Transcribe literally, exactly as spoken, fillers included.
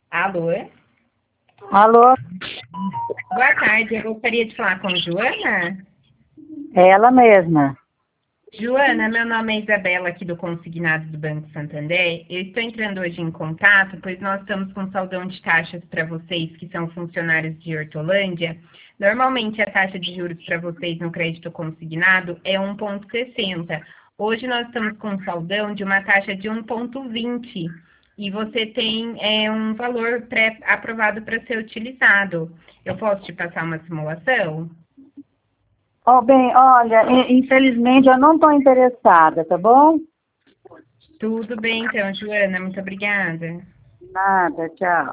Alô? Alô, Boa tarde, eu gostaria de falar com Joana. é ela mesma. Joana, meu nome é Isabela, aqui do Consignado do Banco Santander. Eu estou entrando hoje em contato, pois nós estamos com saldão de taxas para vocês que são funcionários de Hortolândia. Normalmente a taxa de juros para vocês no crédito consignado é um vírgula sessenta. Hoje nós estamos com um saldão de uma taxa de um vírgula vinte. E você tem é, um valor pré-aprovado para ser utilizado. Eu posso te passar uma simulação? Ó, bem, olha, i- infelizmente eu não estou interessada, tá bom? Tudo bem, então, Joana. Muito obrigada. Nada, tchau.